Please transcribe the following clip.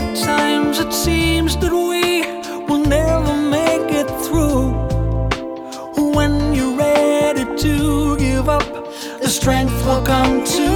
At times it seems that we will never make it through. When you're ready to give up, the strength will come to